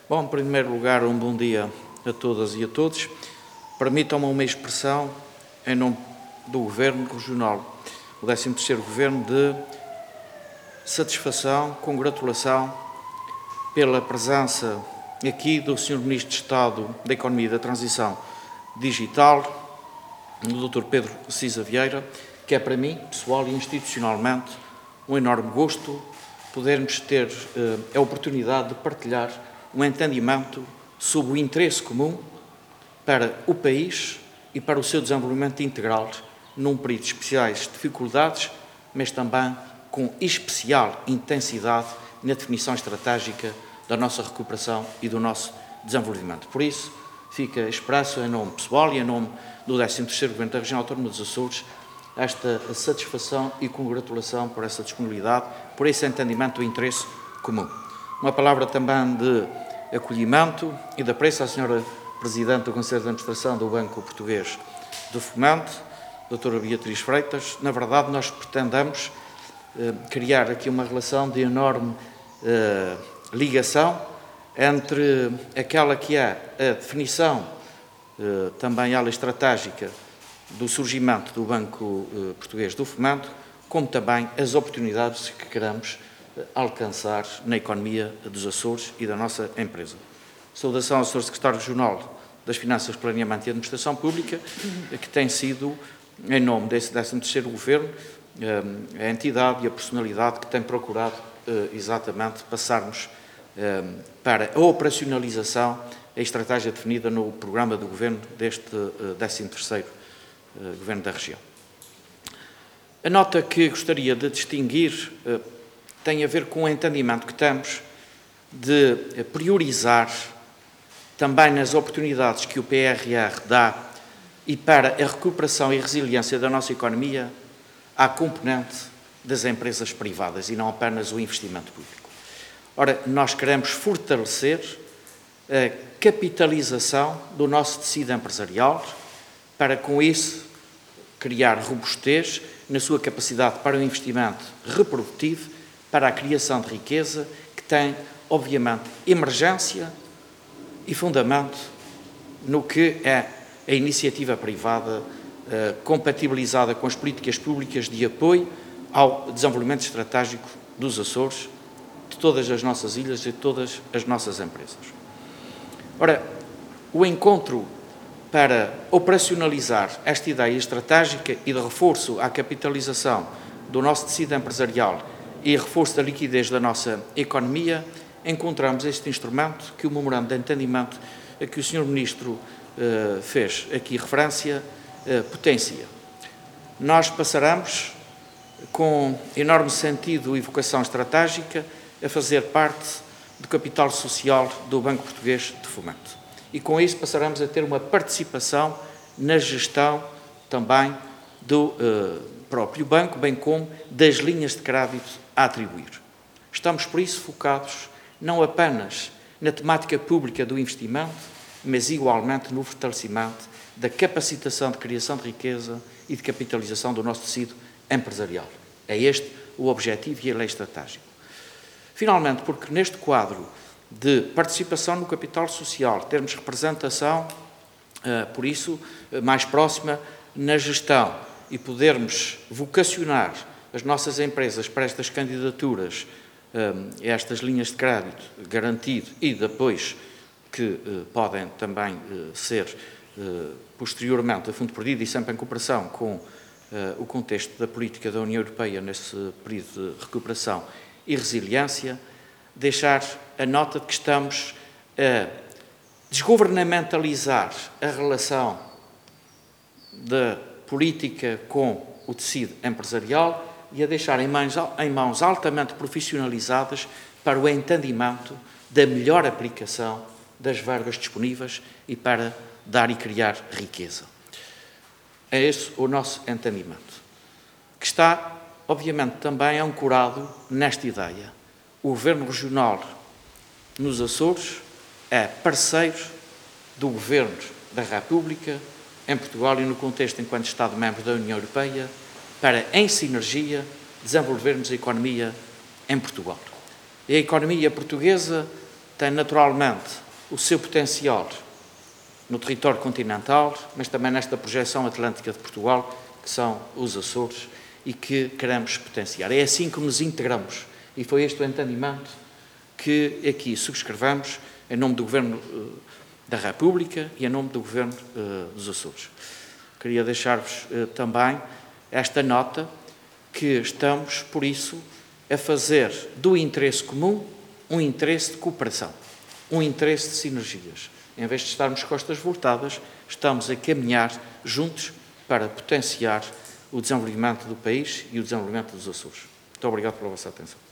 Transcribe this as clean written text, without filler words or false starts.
Bom, em primeiro lugar, um bom dia a todas e a todos. Permitam-me uma expressão em nome do Governo Regional, o 13º Governo, de satisfação, congratulação pela presença aqui do Sr. Ministro de Estado da Economia e da Transição Digital, o Dr. Pedro Cisa Vieira, que é para mim, pessoal e institucionalmente, um enorme gosto podermos ter a oportunidade de partilhar um entendimento sobre o interesse comum para o país e para o seu desenvolvimento integral num período de especiais dificuldades, mas também com especial intensidade na definição estratégica da nossa recuperação e do nosso desenvolvimento. Por isso, fica expresso em nome pessoal e em nome do 13º Governo da Região Autónoma dos Açores esta satisfação e congratulação por essa disponibilidade, por esse entendimento do interesse comum. Uma palavra também de acolhimento e de apreço à Sra. Presidente do Conselho de Administração do Banco Português do Fomento, Dra. Beatriz Freitas. Na verdade, nós pretendemos criar aqui uma relação de enorme ligação entre aquela que é a definição também ela estratégica do surgimento do Banco Português do Fomento, como também as oportunidades que queremos alcançar na economia dos Açores e da nossa empresa. Saudação ao Sr. Secretário Regional das Finanças, Planeamento e Administração Pública, que tem sido, em nome desse 13º Governo, a entidade e a personalidade que tem procurado exatamente passarmos para a operacionalização a estratégia definida no programa do Governo deste 13º Governo da região. A nota que gostaria de distinguir tem a ver com o entendimento que temos de priorizar também nas oportunidades que o PRR dá e para a recuperação e resiliência da nossa economia à componente das empresas privadas e não apenas o investimento público. Ora, nós queremos fortalecer a capitalização do nosso tecido empresarial para, com isso, criar robustez na sua capacidade para o investimento reprodutivo, para a criação de riqueza, que tem, obviamente, emergência e fundamento no que é a iniciativa privada compatibilizada com as políticas públicas de apoio ao desenvolvimento estratégico dos Açores, de todas as nossas ilhas e de todas as nossas empresas. Ora, o encontro para operacionalizar esta ideia estratégica e de reforço à capitalização do nosso tecido empresarial e reforço da liquidez da nossa economia, encontramos este instrumento que o memorando de entendimento a que o Sr. Ministro fez aqui referência potencia. Nós passaremos, com enorme sentido e vocação estratégica, a fazer parte do capital social do Banco Português de Fomento. E com isso passaremos a ter uma participação na gestão também do próprio banco, bem como das linhas de crédito a atribuir. Estamos, por isso, focados não apenas na temática pública do investimento, mas igualmente no fortalecimento da capacitação de criação de riqueza e de capitalização do nosso tecido empresarial. É este o objetivo e a lei estratégica. Finalmente, porque neste quadro de participação no capital social, termos representação, por isso, mais próxima na gestão e podermos vocacionar as nossas empresas para estas candidaturas, estas linhas de crédito garantido e depois que podem também ser posteriormente a fundo perdido e sempre em cooperação com o contexto da política da União Europeia nesse período de recuperação e resiliência, deixar a nota de que estamos a desgovernamentalizar a relação da política com o tecido empresarial e a deixar em mãos altamente profissionalizadas para o entendimento da melhor aplicação das verbas disponíveis e para dar e criar riqueza. É esse o nosso entendimento, que está, obviamente, também ancorado nesta ideia. O Governo Regional nos Açores é parceiro do Governo da República em Portugal e no contexto enquanto Estado-membro da União Europeia para, em sinergia, desenvolvermos a economia em Portugal. E a economia portuguesa tem naturalmente o seu potencial no território continental, mas também nesta projeção atlântica de Portugal, que são os Açores, e que queremos potenciar. É assim que nos integramos, e foi este o entendimento que aqui subscrevemos em nome do Governo da República e em nome do Governo dos Açores. Queria deixar-vos também esta nota, que estamos, por isso, a fazer do interesse comum um interesse de cooperação, um interesse de sinergias. Em vez de estarmos costas voltadas, estamos a caminhar juntos para potenciar o desenvolvimento do país e o desenvolvimento dos Açores. Muito obrigado pela vossa atenção.